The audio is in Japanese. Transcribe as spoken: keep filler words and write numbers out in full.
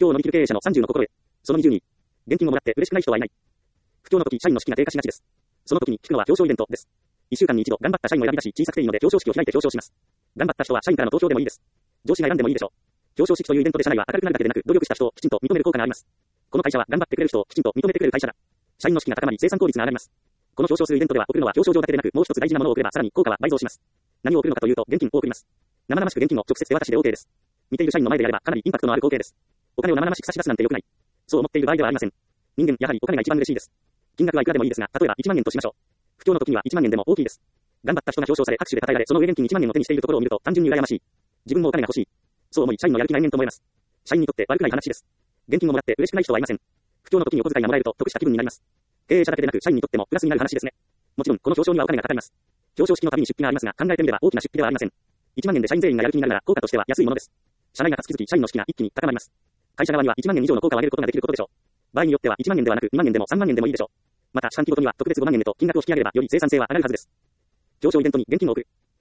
況を乗り切る経営者のさんじゅうの心得。そのにじゅうに。現金をもらって嬉しくない人はいない。不況の時、社員の士気が低下しがちです。その時に聞くのは表彰イベントです。いっしゅうかんに一度頑張った社員を選び出し、小さくていいので表彰式を開いて表彰します。頑張った人は社員からの投票でもいいです。上司が選んでもいいでしょう。表彰式というイベントで社内は明るくなるだけでなく、努力した人をきちんと認める効果があります。この会社は頑張ってくれる人をきちんと認めてくれる会社だ。社員の士気が高まり生産効率が上がります。この表彰するイベントでは送るのは表彰状だけでなく、もう一つ大事なものを送ればさらに効果は倍増します。何を送るのかというと現金を送ります。生々しく現金を直接手渡しで OK です。見ている社員の前でやればかなりインパクトのある光景です。お金を生々しく差し出すなんて良くない。そう思っている場合ではありません。人間やはりお金が一番嬉しいです。金額はいくらでもいいですが、例えばいちまんえんとしましょう。不況の時にはいちまんえんでも大きいです。頑張った人が表彰され拍手で称えられ、その上現金いちまんえんを手にしているところを見ると単純に羨ましい。自分もお金が欲しい。そう思い社員のやる気が延々と思えます。社員にとって悪くない話です。現金をもらって嬉しくない人はいません。不況の時にお小遣いがもらえると得した気分になります。経営者だけでなく社員にとってもプラスになる話ですね。もちろんこの表彰にはお金がかかります。表彰式のたびに出費がありますが、考えてみれば大きな出費ではありません。いちまんえんで社員全員がやる気になるなら効果としては安いものです。社内が活気づき社員の士気が一気に高まります。会社側にはいちまんえん以上の効果を上げることができることでしょう。場合によってはいちまんえんではなくにまんえんでもさんまんえんでもいいでしょう。また四半期ごとには特別ごまんえんでと金額を引き上げればより生産性は上がるはずです。表彰イベントに現金を送る。